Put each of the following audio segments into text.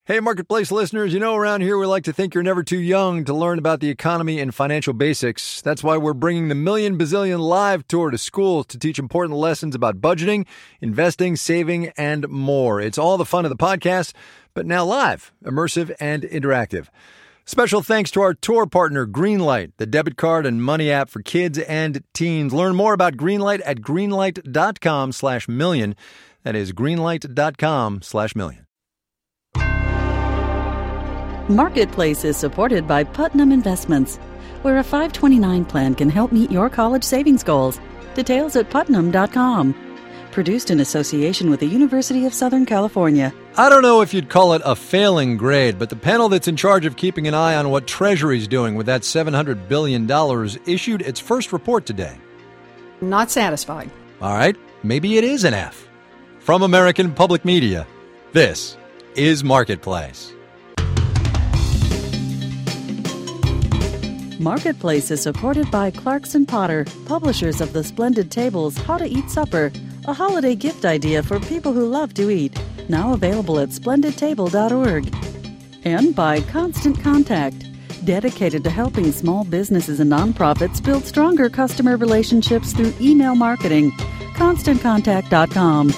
Hey, Marketplace listeners, around here we like to think you're never too young to learn about the economy and financial basics. That's why we're bringing the Million Bazillion Live Tour to schools to teach important lessons about budgeting, investing, saving, and more. It's all the fun of the podcast, but now live, immersive, and interactive. Special thanks to our tour partner, Greenlight, the debit card and money app for kids and teens. Learn more about Greenlight at greenlight.com/million. That is greenlight.com/million. Marketplace is supported by Putnam Investments, where a 529 plan can help meet your college savings goals. Details at putnam.com. Produced in association with the University of Southern California. I don't know if you'd call it a failing grade, but the panel that's in charge of keeping an eye on what Treasury's doing with that $700 billion issued its first report today. Not satisfied. All right, maybe it is an F. From American Public Media, this is Marketplace. Marketplace is supported by Clarkson Potter, publishers of the splendid tables How to Eat Supper, a holiday gift idea for people who love to eat. Now available at splendidtable.org. And by Constant Contact, dedicated to helping small businesses and nonprofits build stronger customer relationships through email marketing. ConstantContact.com.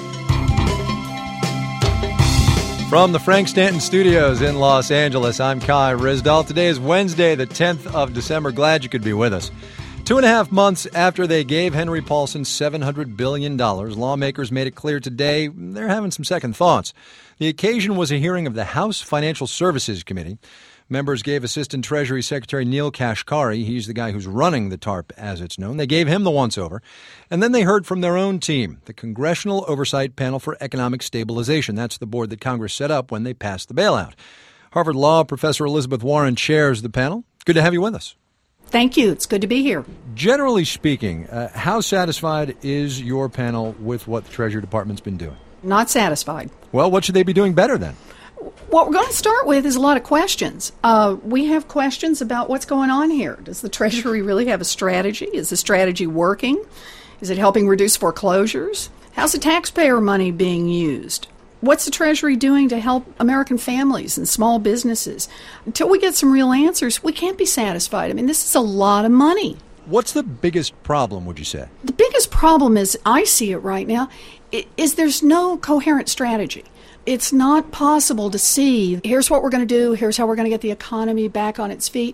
From the Frank Stanton Studios in Los Angeles, I'm Kai Ryssdal. Today is Wednesday, the 10th of December. Glad you could be with us. 2.5 months after they gave Henry Paulson $700 billion, lawmakers made it clear today they're having some second thoughts. The occasion was a hearing of the House Financial Services Committee. Members gave Assistant Treasury Secretary Neel Kashkari, he's the guy who's running the TARP as it's known, they gave him the once-over. And then they heard from their own team, the Congressional Oversight Panel for Economic Stabilization. That's the board that Congress set up when they passed the bailout. Harvard Law professor Elizabeth Warren chairs the panel. Good to have you with us. Thank you. It's good to be here. Generally speaking, how satisfied is your panel with what the Treasury Department's been doing? Not satisfied. Well, what should they be doing better then? What we're going to start with is a lot of questions. We have questions about what's going on here. Does the Treasury really have a strategy? Is the strategy working? Is it helping reduce foreclosures? How's the taxpayer money being used? What's the Treasury doing to help American families and small businesses? Until we get some real answers, we can't be satisfied. I mean, this is a lot of money. What's the biggest problem, would you say? The biggest problem, as I see it right now, is there's no coherent strategy. It's not possible to see, here's what we're going to do, here's how we're going to get the economy back on its feet.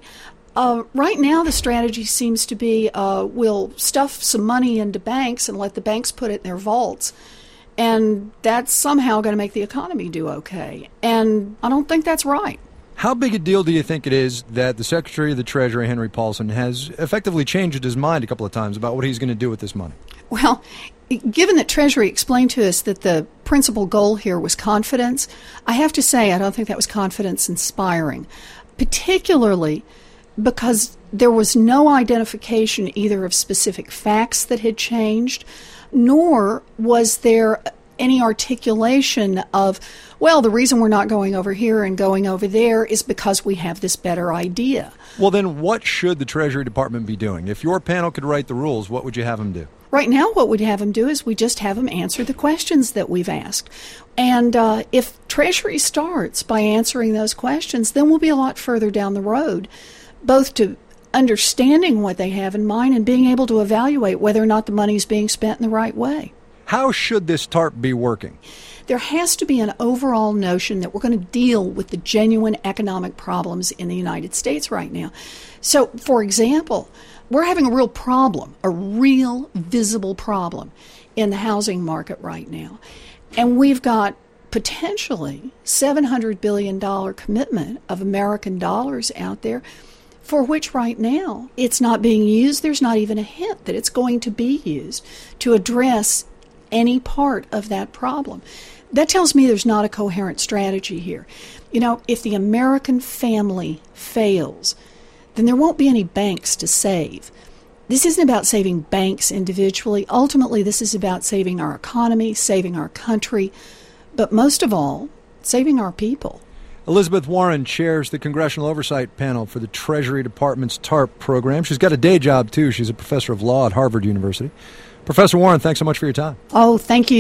Right now, the strategy seems to be we'll stuff some money into banks and let the banks put it in their vaults. And that's somehow going to make the economy do okay. And I don't think that's right. How big a deal do you think it is that the Secretary of the Treasury, Henry Paulson, has effectively changed his mind a couple of times about what he's going to do with this money? Well, given that Treasury explained to us that the principal goal here was confidence, I have to say I don't think that was confidence inspiring, particularly because there was no identification either of specific facts that had changed, nor was there any articulation of, well, the reason we're not going over here and going over there is because we have this better idea. Well, then what should the Treasury Department be doing? If your panel could write the rules, what would you have them do? Right now, what we'd have them do is we just have them answer the questions that we've asked. And if Treasury starts by answering those questions, then we'll be a lot further down the road, both to understanding what they have in mind and being able to evaluate whether or not the money is being spent in the right way. How should this TARP be working? There has to be an overall notion that we're going to deal with the genuine economic problems in the United States right now. So, for example, we're having a real problem, a real visible problem in the housing market right now. And we've got potentially $700 billion commitment of American dollars out there for which right now it's not being used. There's not even a hint that it's going to be used to address any part of that problem. That tells me there's not a coherent strategy here. You know, if the American family fails, then there won't be any banks to save. This isn't about saving banks individually. Ultimately, this is about saving our economy, saving our country, but most of all, saving our people. Elizabeth Warren chairs the Congressional Oversight Panel for the Treasury Department's TARP program. She's got a day job, too. She's a professor of law at Harvard University. Professor Warren, thanks so much for your time. Oh, thank you.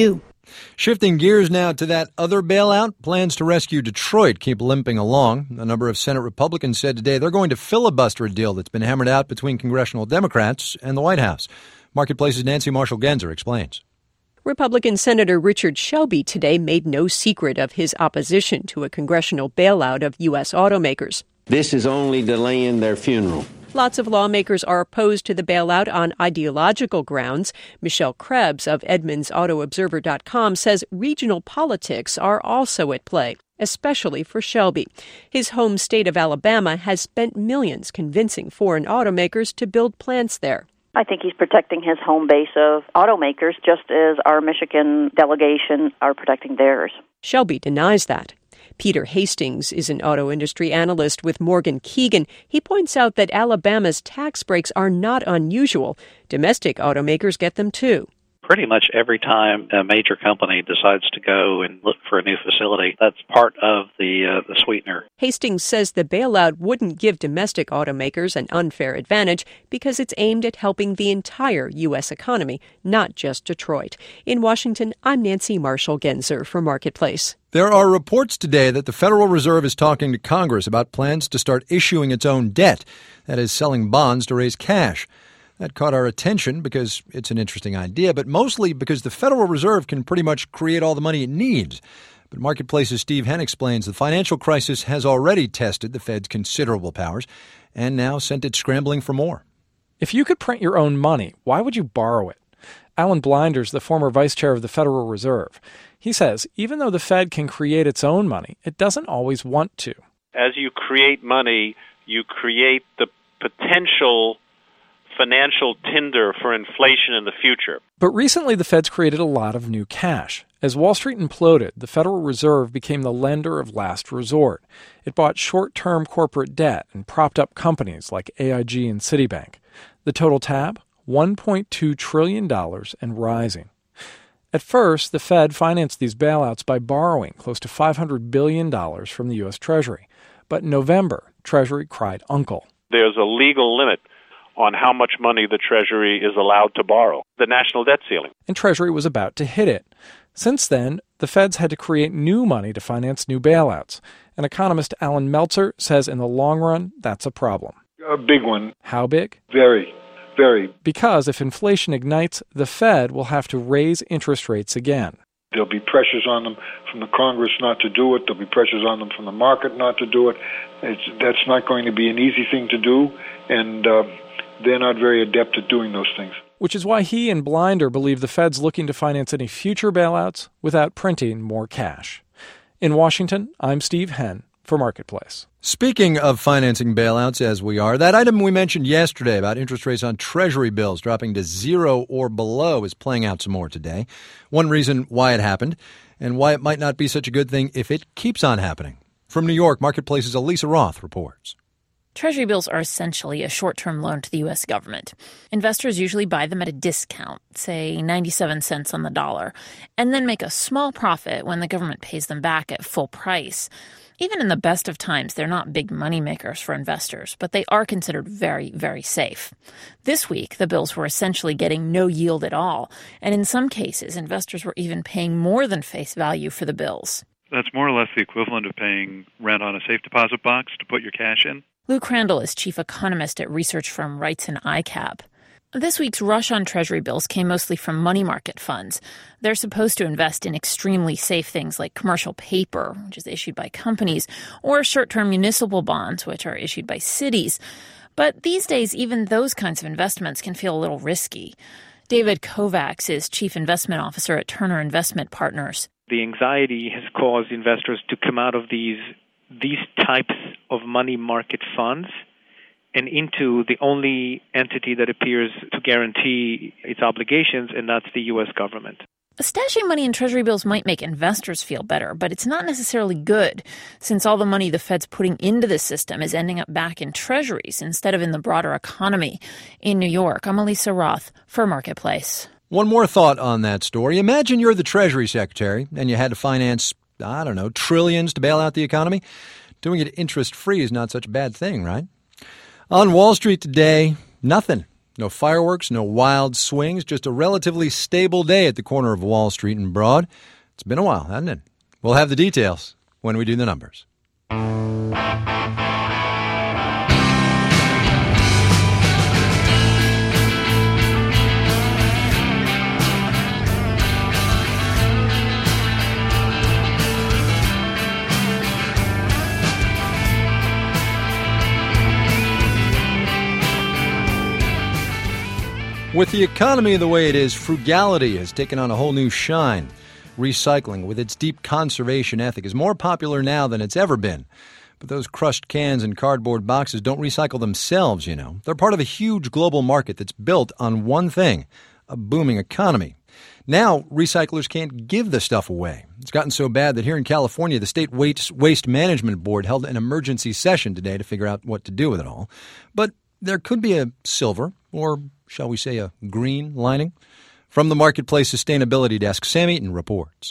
Shifting gears now to that other bailout, plans to rescue Detroit keep limping along. A number of Senate Republicans said today they're going to filibuster a deal that's been hammered out between congressional Democrats and the White House. Marketplace's Nancy Marshall-Genzer explains. Republican Senator Richard Shelby today made no secret of his opposition to a congressional bailout of U.S. automakers. This is only delaying their funeral. Lots of lawmakers are opposed to the bailout on ideological grounds. Michelle Krebs of EdmondsAutoObserver.com says regional politics are also at play, especially for Shelby. His home state of Alabama has spent millions convincing foreign automakers to build plants there. I think he's protecting his home base of automakers, just as our Michigan delegation are protecting theirs. Shelby denies that. Peter Hastings is an auto industry analyst with Morgan Keegan. He points out that Alabama's tax breaks are not unusual. Domestic automakers get them too. Pretty much every time a major company decides to go and look for a new facility, that's part of the sweetener. Hastings says the bailout wouldn't give domestic automakers an unfair advantage because it's aimed at helping the entire U.S. economy, not just Detroit. In Washington, I'm Nancy Marshall-Genzer for Marketplace. There are reports today that the Federal Reserve is talking to Congress about plans to start issuing its own debt, that is, selling bonds to raise cash. That caught our attention because it's an interesting idea, but mostly because the Federal Reserve can pretty much create all the money it needs. But Marketplace's Steve Henn explains the financial crisis has already tested the Fed's considerable powers and now sent it scrambling for more. If you could print your own money, why would you borrow it? Alan Blinders, the former vice chair of the Federal Reserve, he says even though the Fed can create its own money, it doesn't always want to. As you create money, you create the potential financial tinder for inflation in the future. But recently the Fed's created a lot of new cash. As Wall Street imploded, the Federal Reserve became the lender of last resort. It bought short-term corporate debt and propped up companies like AIG and Citibank. The total tab? $1.2 trillion and rising. At first, the Fed financed these bailouts by borrowing close to $500 billion from the U.S. Treasury. But in November, Treasury cried uncle. There's a legal limit on how much money the Treasury is allowed to borrow, the national debt ceiling. And Treasury was about to hit it. Since then, the Fed's had to create new money to finance new bailouts. And economist Alan Meltzer says in the long run, that's a problem. A big one. How big? Very. Because if inflation ignites, the Fed will have to raise interest rates again. There'll be pressures on them from the Congress not to do it. There'll be pressures on them from the market not to do it. That's not going to be an easy thing to do, and they're not very adept at doing those things. Which is why he and Blinder believe the Fed's looking to finance any future bailouts without printing more cash. In Washington, I'm Steve Henn for Marketplace. Speaking of financing bailouts, as we are, that item we mentioned yesterday about interest rates on Treasury bills dropping to 0 or below is playing out some more today. One reason why it happened and why it might not be such a good thing if it keeps on happening. From New York, Marketplace's Elisa Roth reports. Treasury bills are essentially a short-term loan to the U.S. government. Investors usually buy them at a discount, say 97 cents on the dollar, and then make a small profit when the government pays them back at full price. Even in the best of times, they're not big money makers for investors, but they are considered very, very safe. This week, the bills were essentially getting no yield at all, and in some cases, investors were even paying more than face value for the bills. That's more or less the equivalent of paying rent on a safe deposit box to put your cash in. Lou Crandall is chief economist at research firm Wrights and ICAP. This week's rush on Treasury bills came mostly from money market funds. They're supposed to invest in extremely safe things like commercial paper, which is issued by companies, or short-term municipal bonds, which are issued by cities. But these days, even those kinds of investments can feel a little risky. David Kovacs is chief investment officer at Turner Investment Partners. The anxiety has caused investors to come out of these types of money market funds and into the only entity that appears to guarantee its obligations, and that's the U.S. government. Stashing money in Treasury bills might make investors feel better, but it's not necessarily good, since all the money the Fed's putting into the system is ending up back in Treasuries instead of in the broader economy. In New York, I'm Elisa Roth for Marketplace. One more thought on that story. Imagine you're the Treasury Secretary and you had to finance, trillions to bail out the economy. Doing it interest-free is not such a bad thing, right? On Wall Street today, nothing. No fireworks, no wild swings, just a relatively stable day at the corner of Wall Street and Broad. It's been a while, hasn't it? We'll have the details when we do the numbers. With the economy the way it is, frugality has taken on a whole new shine. Recycling, with its deep conservation ethic, is more popular now than it's ever been. But those crushed cans and cardboard boxes don't recycle themselves, you know. They're part of a huge global market that's built on one thing, a booming economy. Now, recyclers can't give the stuff away. It's gotten so bad that here in California, the State Waste Management Board held an emergency session today to figure out what to do with it all. But there could be a silver, or shall we say a green lining? From the Marketplace Sustainability Desk, Sam Eaton reports.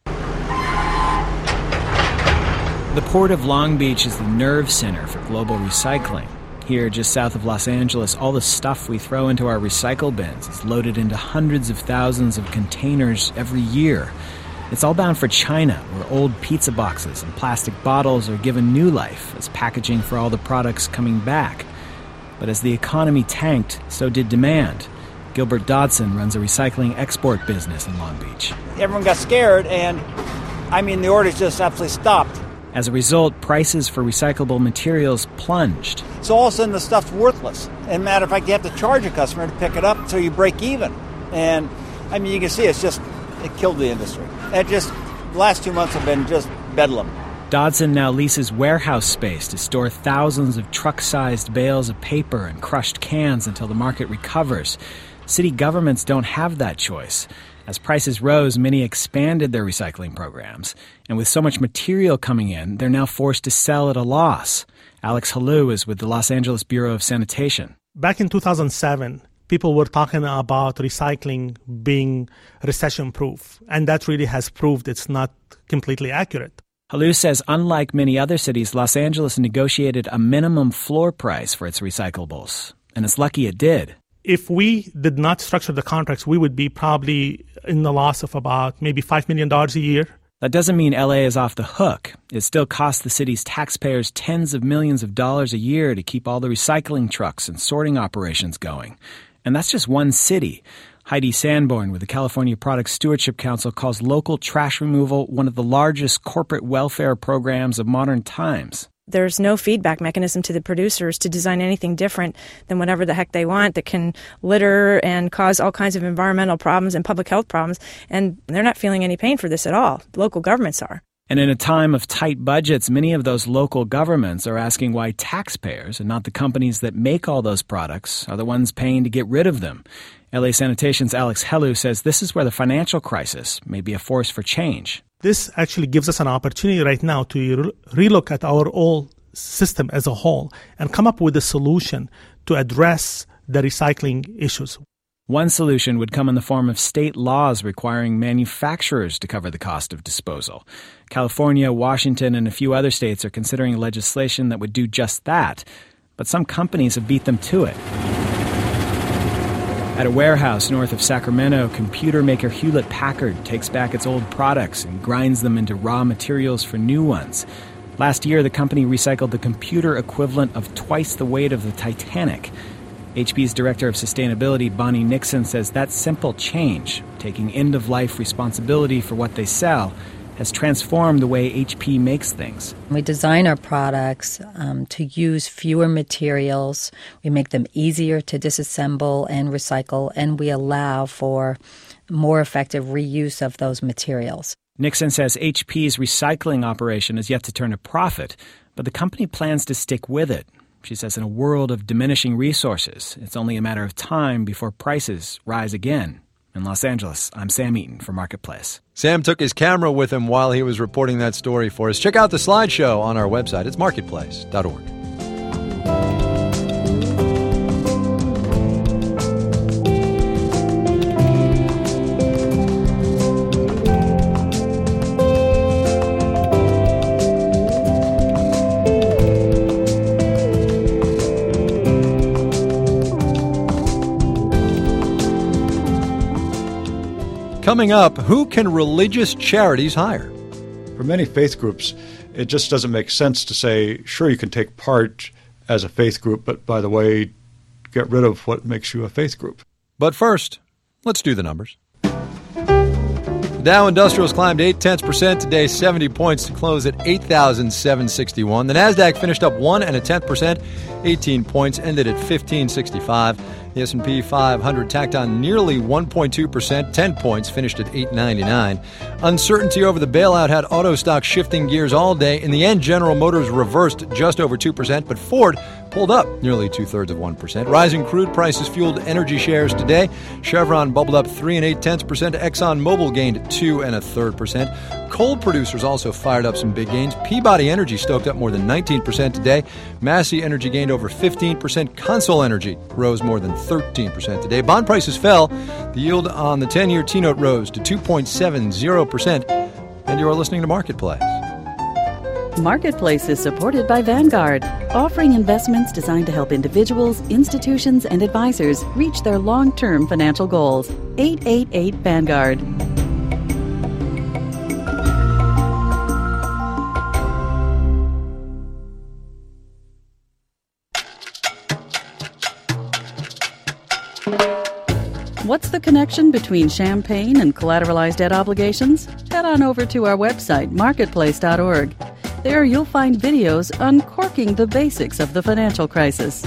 The Port of Long Beach is the nerve center for global recycling. Here, just south of Los Angeles, all the stuff we throw into our recycle bins is loaded into hundreds of thousands of containers every year. It's all bound for China, where old pizza boxes and plastic bottles are given new life as packaging for all the products coming back. But as the economy tanked, so did demand. Gilbert Dodson runs a recycling export business in Long Beach. Everyone got scared, and the orders just absolutely stopped. As a result, prices for recyclable materials plunged. So all of a sudden the stuff's worthless. And matter of fact, you have to charge a customer to pick it up so you break even. And you can see it killed the industry. The last 2 months have been just bedlam. Dodson now leases warehouse space to store thousands of truck-sized bales of paper and crushed cans until the market recovers. City governments don't have that choice. As prices rose, many expanded their recycling programs. And with so much material coming in, they're now forced to sell at a loss. Alex Halou is with the Los Angeles Bureau of Sanitation. Back in 2007, people were talking about recycling being recession-proof. And that really has proved it's not completely accurate. Halou says unlike many other cities, Los Angeles negotiated a minimum floor price for its recyclables. And it's lucky it did. If we did not structure the contracts, we would be probably in the loss of about maybe $5 million a year. That doesn't mean LA is off the hook. It still costs the city's taxpayers tens of millions of dollars a year to keep all the recycling trucks and sorting operations going. And that's just one city. Heidi Sanborn with the California Product Stewardship Council calls local trash removal one of the largest corporate welfare programs of modern times. There's no feedback mechanism to the producers to design anything different than whatever the heck they want that can litter and cause all kinds of environmental problems and public health problems. And they're not feeling any pain for this at all. Local governments are. And in a time of tight budgets, many of those local governments are asking why taxpayers and not the companies that make all those products are the ones paying to get rid of them. LA Sanitation's Alex Halou says this is where the financial crisis may be a force for change. This actually gives us an opportunity right now to relook at our whole system as a whole and come up with a solution to address the recycling issues. One solution would come in the form of state laws requiring manufacturers to cover the cost of disposal. California, Washington, and a few other states are considering legislation that would do just that, but some companies have beat them to it. At a warehouse north of Sacramento, computer maker Hewlett-Packard takes back its old products and grinds them into raw materials for new ones. Last year, the company recycled the computer equivalent of twice the weight of the Titanic. HP's Director of Sustainability, Bonnie Nixon, says that simple change, taking end-of-life responsibility for what they sell, has transformed the way HP makes things. We design our products to use fewer materials. We make them easier to disassemble and recycle, and we allow for more effective reuse of those materials. Nixon says HP's recycling operation is yet to turn a profit, but the company plans to stick with it. She says in a world of diminishing resources, it's only a matter of time before prices rise again. In Los Angeles, I'm Sam Eaton for Marketplace. Sam took his camera with him while he was reporting that story for us. Check out the slideshow on our website. It's marketplace.org. Coming up, who can religious charities hire? For many faith groups, it just doesn't make sense to say, sure, you can take part as a faith group, but by the way, get rid of what makes you a faith group. But first, let's do the numbers. The Dow Industrials climbed 0.8% today, 70 points to close at 8,761. The Nasdaq finished up 1.1%, 18 points, ended at 1565. The S&P 500 tacked on nearly 1.2%, 10 points, finished at 899. Uncertainty over the bailout had auto stocks shifting gears all day. In the end, General Motors reversed just over 2%, but Ford pulled up nearly 2/3%. Rising crude prices fueled energy shares today. Chevron bubbled up 3.8%. ExxonMobil gained 2.33%. Coal producers also fired up some big gains. Peabody Energy stoked up more than 19% today. Massey Energy gained over 15%. Consol Energy rose more than 13% today. Bond prices fell. The yield on the 10-year T-note rose to 2.70%. And you are listening to Marketplace. Marketplace is supported by Vanguard, offering investments designed to help individuals, institutions, and advisors reach their long-term financial goals. 888 Vanguard. What's the connection between champagne and collateralized debt obligations? Head on over to our website, marketplace.org. There you'll find videos uncorking the basics of the financial crisis.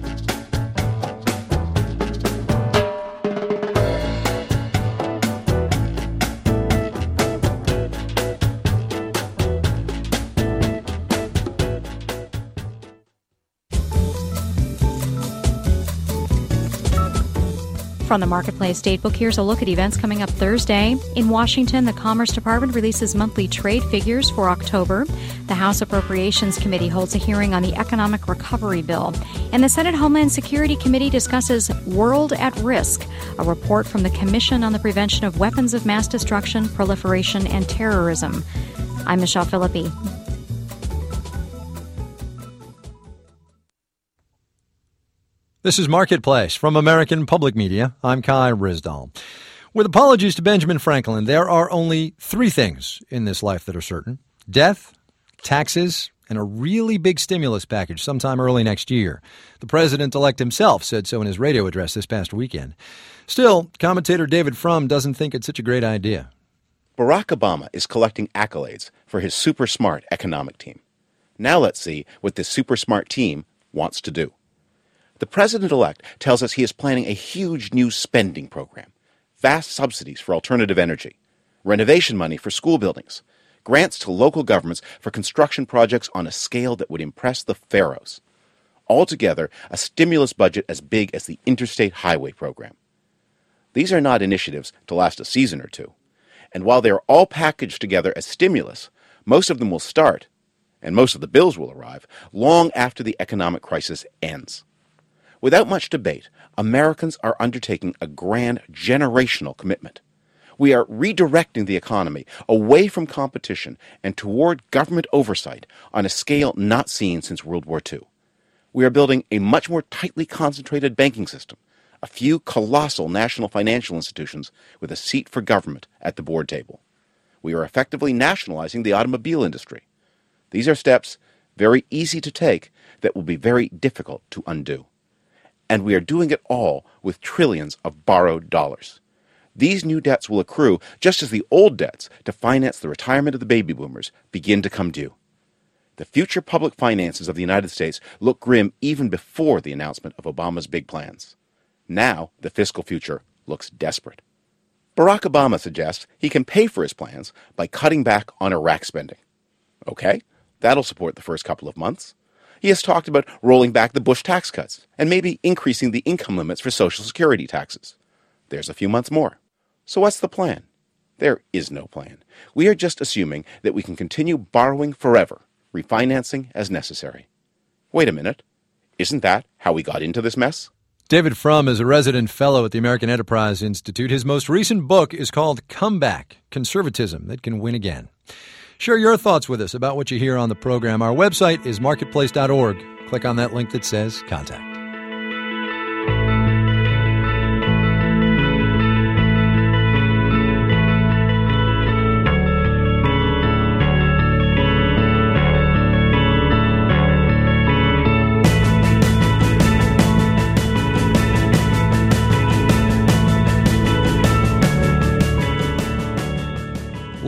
From the Marketplace Datebook, here's a look at events coming up Thursday. In Washington, the Commerce Department releases monthly trade figures for October. The House Appropriations Committee holds a hearing on the Economic Recovery Bill. And the Senate Homeland Security Committee discusses World at Risk, a report from the Commission on the Prevention of Weapons of Mass Destruction, Proliferation, and Terrorism. I'm Michelle Philippi. This is Marketplace from American Public Media. I'm Kai Ryssdal. With apologies to Benjamin Franklin, there are only three things in this life that are certain: death, taxes, and a really big stimulus package sometime early next year. The president-elect himself said so in his radio address this past weekend. Still, commentator David Frum doesn't think it's such a great idea. Barack Obama is collecting accolades for his super smart economic team. Now let's see what this super smart team wants to do. The president-elect tells us he is planning a huge new spending program, vast subsidies for alternative energy, renovation money for school buildings, grants to local governments for construction projects on a scale that would impress the pharaohs. Altogether, a stimulus budget as big as the Interstate Highway Program. These are not initiatives to last a season or two. And while they are all packaged together as stimulus, most of them will start, and most of the bills will arrive, long after the economic crisis ends. Without much debate, Americans are undertaking a grand generational commitment. We are redirecting the economy away from competition and toward government oversight on a scale not seen since World War II. We are building a much more tightly concentrated banking system, a few colossal national financial institutions with a seat for government at the board table. We are effectively nationalizing the automobile industry. These are steps very easy to take that will be very difficult to undo. And we are doing it all with trillions of borrowed dollars. These new debts will accrue just as the old debts to finance the retirement of the baby boomers begin to come due. The future public finances of the United States look grim even before the announcement of Obama's big plans. Now, the fiscal future looks desperate. Barack Obama suggests he can pay for his plans by cutting back on Iraq spending. Okay, that'll support the first couple of months. He has talked about rolling back the Bush tax cuts and maybe increasing the income limits for Social Security taxes. There's a few months more. So what's the plan? There is no plan. We are just assuming that we can continue borrowing forever, refinancing as necessary. Wait a minute. Isn't that how we got into this mess? David Frum is a resident fellow at the American Enterprise Institute. His most recent book is called Comeback: Conservatism That Can Win Again. Share your thoughts with us about what you hear on the program. Our website is marketplace.org. Click on that link that says Contact.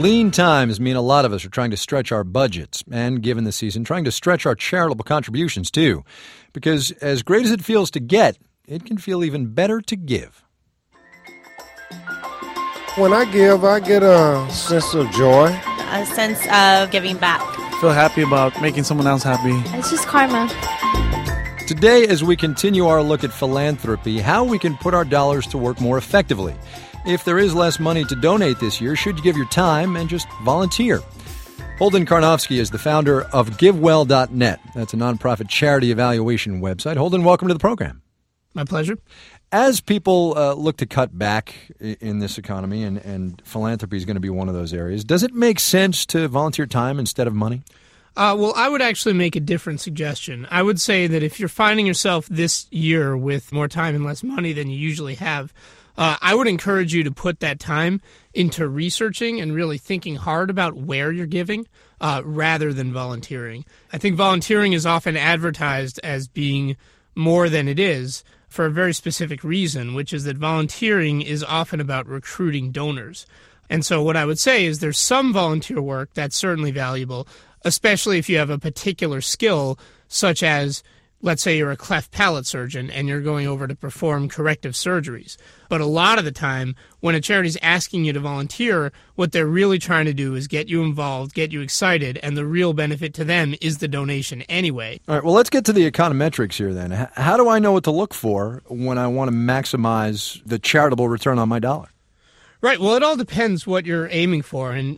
Lean times mean a lot of us are trying to stretch our budgets and, given the season, trying to stretch our charitable contributions too. Because as great as it feels to get, it can feel even better to give. When I give, I get a sense of joy. A sense of giving back. I feel happy about making someone else happy. It's just karma. Today, as we continue our look at philanthropy, how we can put our dollars to work more effectively. If there is less money to donate this year, should you give your time and just volunteer? Holden Karnofsky is the founder of GiveWell.net. That's a nonprofit charity evaluation website. Holden, welcome to the program. My pleasure. As people look to cut back in this economy, and philanthropy is going to be one of those areas, does it make sense to volunteer time instead of money? Well, I would actually make a different suggestion. I would say that if you're finding yourself this year with more time and less money than you usually have, I would encourage you to put that time into researching and really thinking hard about where you're giving rather than volunteering. I think volunteering is often advertised as being more than it is for a very specific reason, which is that volunteering is often about recruiting donors. And so what I would say is there's some volunteer work that's certainly valuable, especially if you have a particular skill, such as, let's say you're a cleft palate surgeon and you're going over to perform corrective surgeries. But a lot of the time, when a charity's asking you to volunteer, what they're really trying to do is get you involved, get you excited, and the real benefit to them is the donation anyway. All right, well, let's get to the econometrics here then. How do I know what to look for when I want to maximize the charitable return on my dollar? Right, well, it all depends what you're aiming for. And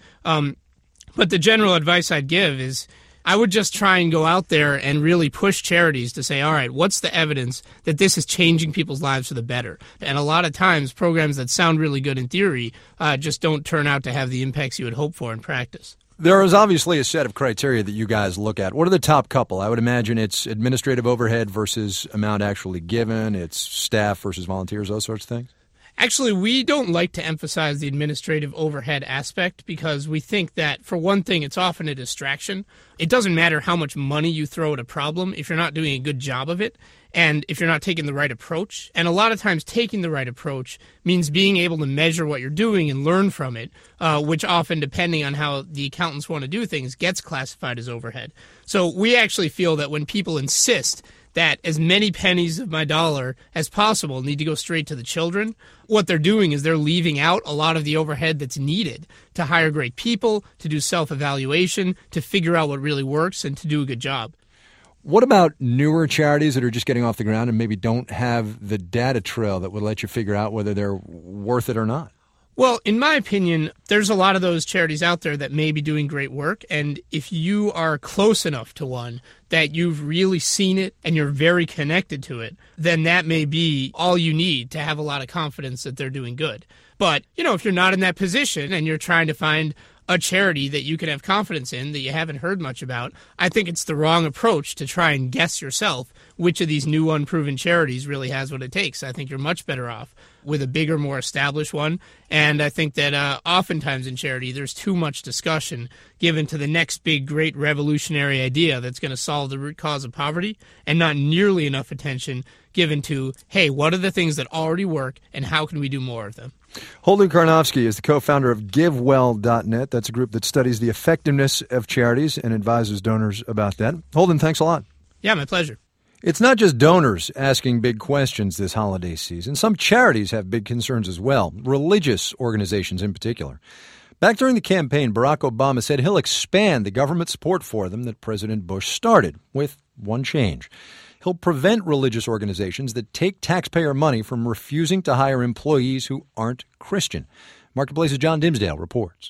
but the general advice I'd give is I would just try and go out there and really push charities to say, all right, what's the evidence that this is changing people's lives for the better? And a lot of times, programs that sound really good in theory just don't turn out to have the impacts you would hope for in practice. There is obviously a set of criteria that you guys look at. What are the top couple? I would imagine it's administrative overhead versus amount actually given, it's staff versus volunteers, those sorts of things. Actually, we don't like to emphasize the administrative overhead aspect because we think that, for one thing, it's often a distraction. It doesn't matter how much money you throw at a problem if you're not doing a good job of it and if you're not taking the right approach. And a lot of times taking the right approach means being able to measure what you're doing and learn from it, which often, depending on how the accountants want to do things, gets classified as overhead. So we actually feel that when people insist that as many pennies of my dollar as possible need to go straight to the children, what they're doing is they're leaving out a lot of the overhead that's needed to hire great people, to do self-evaluation, to figure out what really works, and to do a good job. What about newer charities that are just getting off the ground and maybe don't have the data trail that would let you figure out whether they're worth it or not? Well, in my opinion, there's a lot of those charities out there that may be doing great work, and if you are close enough to one that you've really seen it and you're very connected to it, then that may be all you need to have a lot of confidence that they're doing good. But, if you're not in that position and you're trying to find a charity that you can have confidence in that you haven't heard much about, I think it's the wrong approach to try and guess yourself which of these new unproven charities really has what it takes. I think you're much better off with a bigger, more established one. And I think that oftentimes in charity, there's too much discussion given to the next big, great revolutionary idea that's going to solve the root cause of poverty, and not nearly enough attention given to, hey, what are the things that already work and how can we do more of them? Holden Karnofsky is the co-founder of GiveWell.net. That's a group that studies the effectiveness of charities and advises donors about that. Holden, thanks a lot. Yeah, my pleasure. It's not just donors asking big questions this holiday season. Some charities have big concerns as well, religious organizations in particular. Back during the campaign, Barack Obama said he'll expand the government support for them that President Bush started, with one change. He'll prevent religious organizations that take taxpayer money from refusing to hire employees who aren't Christian. Marketplace's John Dimsdale reports.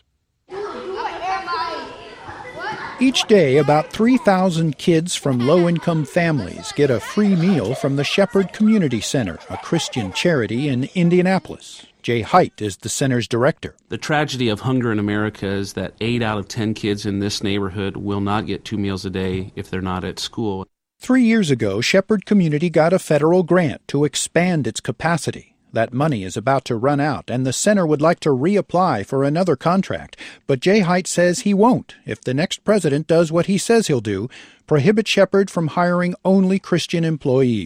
Each day, about 3,000 kids from low-income families get a free meal from the Shepherd Community Center, a Christian charity in Indianapolis. Jay Height is the center's director. The tragedy of hunger in America is that 8 out of 10 kids in this neighborhood will not get 2 meals a day if they're not at school. 3 years ago, Shepherd Community got a federal grant to expand its capacity. That money is about to run out, and the center would like to reapply for another contract. But Jay Height says he won't if the next president does what he says he'll do, prohibit Shepherd from hiring only Christian employees.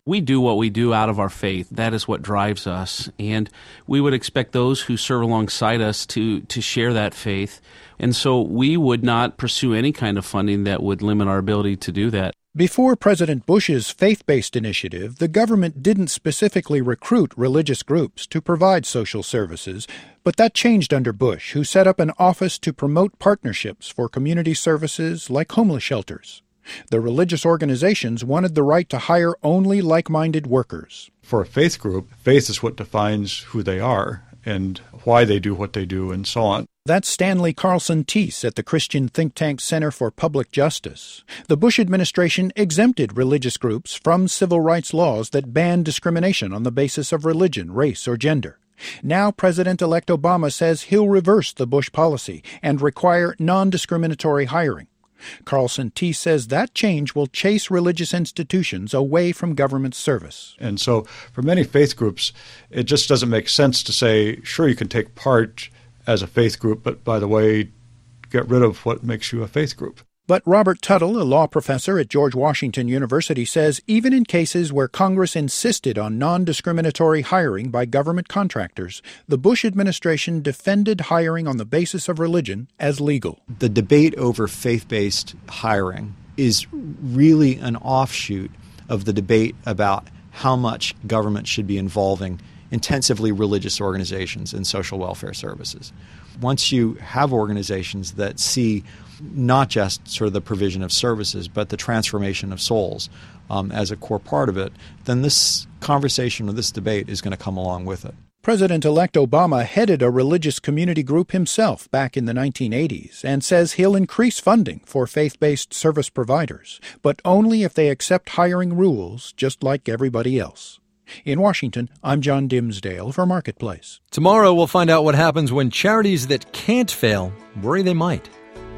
We do what we do out of our faith. That is what drives us. And we would expect those who serve alongside us to share that faith. And so we would not pursue any kind of funding that would limit our ability to do that. Before President Bush's faith-based initiative, the government didn't specifically recruit religious groups to provide social services, but that changed under Bush, who set up an office to promote partnerships for community services like homeless shelters. The religious organizations wanted the right to hire only like-minded workers. For a faith group, faith is what defines who they are and why they do what they do and so on. That's Stanley Carlson-Teese at the Christian think tank Center for Public Justice. The Bush administration exempted religious groups from civil rights laws that ban discrimination on the basis of religion, race, or gender. Now President-elect Obama says he'll reverse the Bush policy and require non-discriminatory hiring. Carlson-Teese says that change will chase religious institutions away from government service. And so for many faith groups, it just doesn't make sense to say, sure, you can take part as a faith group, but by the way, get rid of what makes you a faith group. But Robert Tuttle, a law professor at George Washington University, says even in cases where Congress insisted on non-discriminatory hiring by government contractors, the Bush administration defended hiring on the basis of religion as legal. The debate over faith-based hiring is really an offshoot of the debate about how much government should be involving intensively religious organizations in social welfare services. Once you have organizations that see not just sort of the provision of services, but the transformation of souls as a core part of it, then this conversation or this debate is going to come along with it. President-elect Obama headed a religious community group himself back in the 1980s and says he'll increase funding for faith-based service providers, but only if they accept hiring rules just like everybody else. In Washington, I'm John Dimsdale for Marketplace. Tomorrow we'll find out what happens when charities that can't fail worry they might.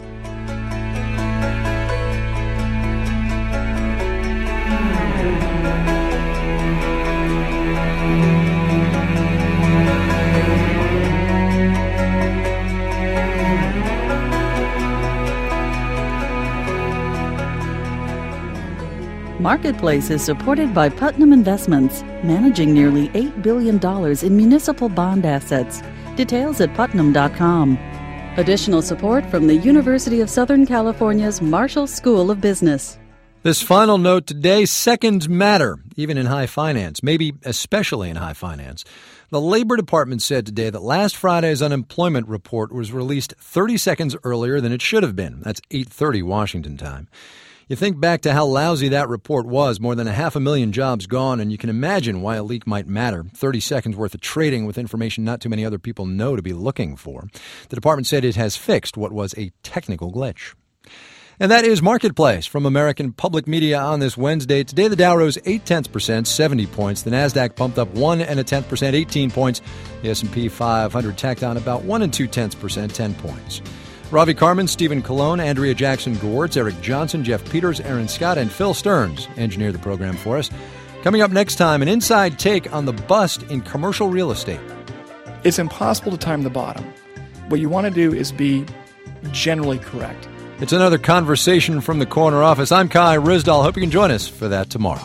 Marketplace is supported by Putnam Investments, managing nearly $8 billion in municipal bond assets. Details at putnam.com. Additional support from the University of Southern California's Marshall School of Business. This final note today, seconds matter, even in high finance, maybe especially in high finance. The Labor Department said today that last Friday's unemployment report was released 30 seconds earlier than it should have been. That's 8:30 Washington time. You think back to how lousy that report was, more than 500,000 jobs gone, and you can imagine why a leak might matter. 30 seconds worth of trading with information not too many other people know to be looking for. The department said it has fixed what was a technical glitch. And that is Marketplace from American Public Media on this Wednesday. Today the Dow rose 0.8%, 70 points. The Nasdaq pumped up 1.1%, 18 points. The S&P 500 tacked on about 1.2%, 10 points. Ravi Carmen, Stephen Colon, Andrea Jackson-Gewertz, Eric Johnson, Jeff Peters, Aaron Scott, and Phil Stearns engineered the program for us. Coming up next time, an inside take on the bust in commercial real estate. It's impossible to time the bottom. What you want to do is be generally correct. It's another conversation from the corner office. I'm Kai Ryssdal. Hope you can join us for that tomorrow.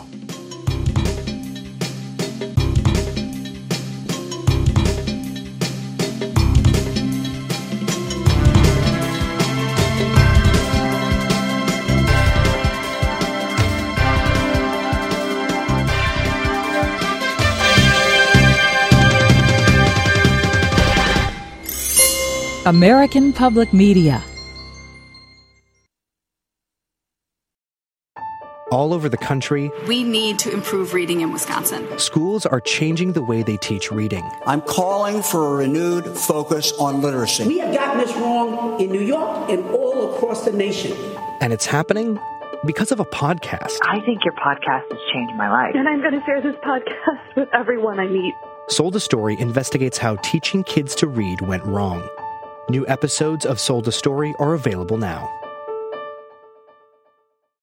American Public Media. All over the country, we need to improve reading in Wisconsin. Schools are changing the way they teach reading. I'm calling for a renewed focus on literacy. We have gotten this wrong in New York and all across the nation. And it's happening because of a podcast. I think your podcast has changed my life. And I'm going to share this podcast with everyone I meet. Sold a Story investigates how teaching kids to read went wrong. New episodes of Sold a Story are available now.